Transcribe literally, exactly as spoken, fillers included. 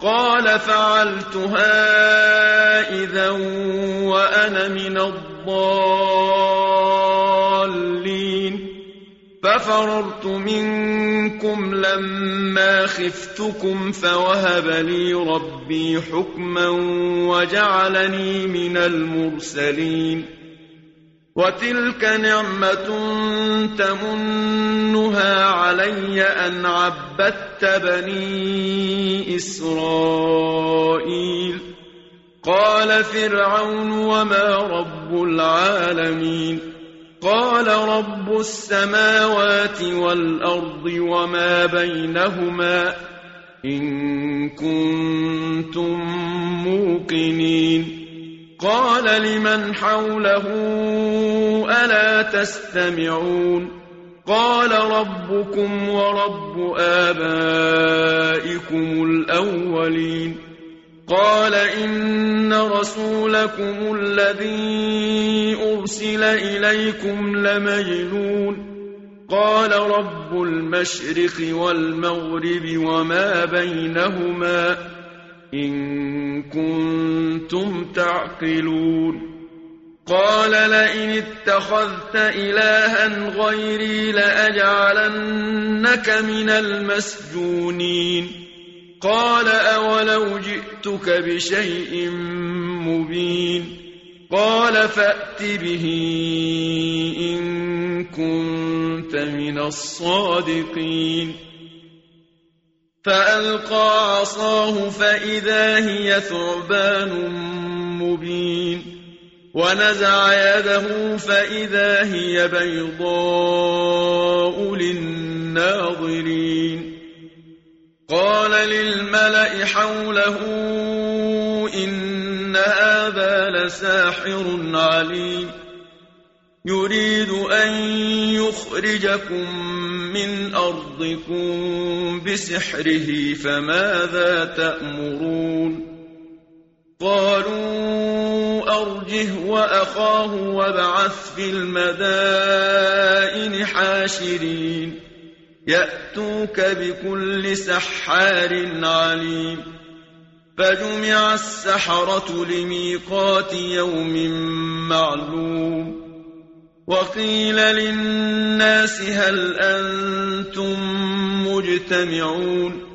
قال فعلتها إذا وأنا من الضالين ففررت منكم لما خفتكم فوهب لي ربي حكما وجعلني من المرسلين وتلك نعمة تمنها علي أن عبدت بني إسرائيل قال فرعون وما رب العالمين قال رب السماوات والأرض وما بينهما إن كنتم موقنين قال لمن حوله ألا تستمعون قال ربكم ورب آبائكم الأولين قال إن رسولكم الذي أرسل إليكم لمجنون قال رب المشرق والمغرب وما بينهما إن كنتم تعقلون قال لئن اتخذت إلها غيري لأجعلنك من المسجونين قال أولو جئتك بشيء مبين قال فأت به إن كنت من الصادقين فألقى عصاه فإذا هي ثعبان مبين ونزع يده فإذا هي بيضاء للناظرين قال للملأ حوله إن هذا لساحر عليم يريد أن يخرجكم من أرضكم بسحره فماذا تأمرون قالوا أرجه وأخاه وابعث في المدائن حاشرين يأتوك بكل سحار عليم فجمع السحرة لميقات يوم معلوم وقيل للناس هل أنتم مجتمعون